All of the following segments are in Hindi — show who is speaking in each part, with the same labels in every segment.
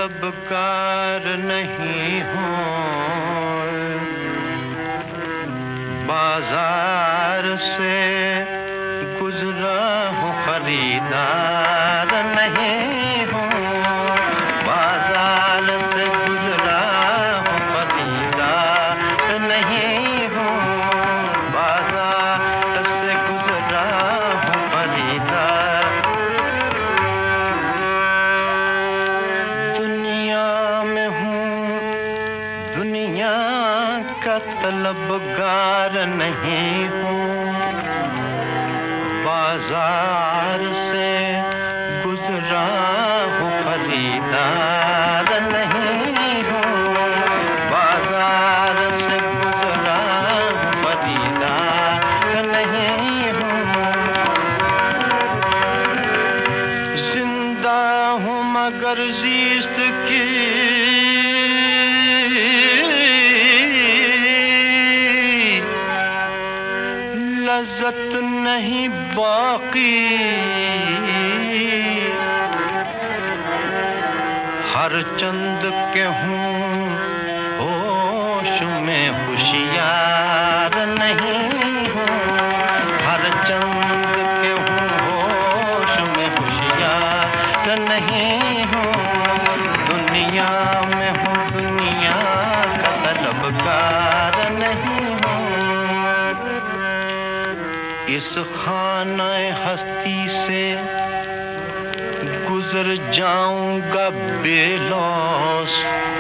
Speaker 1: तलबगार नहीं हूँ, बाजार से गुजरा हूँ, खरीदार नहीं हूँ। बाजार से गुजरा हूँ, खरीदार नहीं हूँ। बाजार से गुजरा हूँ, खरीदार। दुनिया में हूँ, दुनिया का तलबगार नहीं हूँ। बाजार से गुजरा हूँ, खरीदार नहीं हूँ। बाजार से गुजरा हूँ, खरीदार नहीं हूँ। जिंदा हूँ मगर ज़ीस्त की लज़्ज़त नहीं बाकी। हर चंद के हूँ होश में होशियार नहीं हूँ। हर चंद के हूँ होश में होशियार नहीं हूँ। दुनिया में हूँ, दुनिया का तलबगार नहीं हूँ। इस खाने हस्ती से गुजर जाऊंगा बेलौस।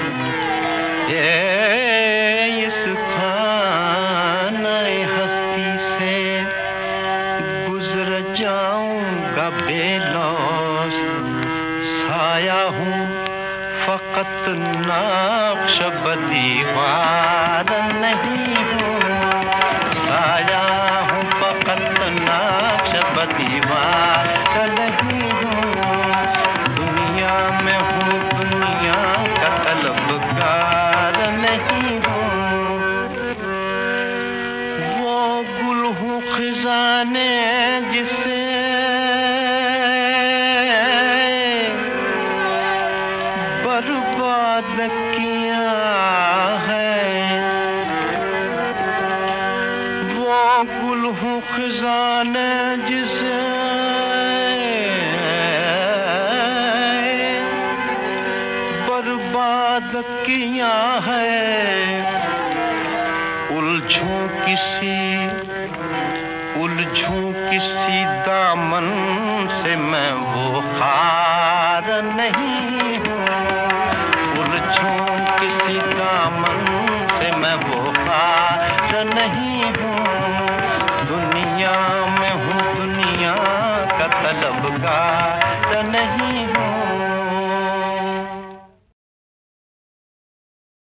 Speaker 1: इस खाने हस्ती से गुजर जाऊंगा बेलौस। साया हूँ फकत नक्शबदीवार नहीं हूँ। साया हूँ फकत नक्शबदीवार नहीं हूँ। दुनिया में हूँ, दुनिया का तलबगार नहीं हूँ। वो गुल हूँ खिज़ाने जिसे बर्बाद किया है। वो गुल हूँ खिज़ाने जिसे बर्बाद किया है। उलझूं किसी दामन से मैं वो खार नहीं हूँ। उलझूं किसी दामन से मैं वो खार नहीं हूँ। दुनिया में हूँ, दुनिया का तलबगार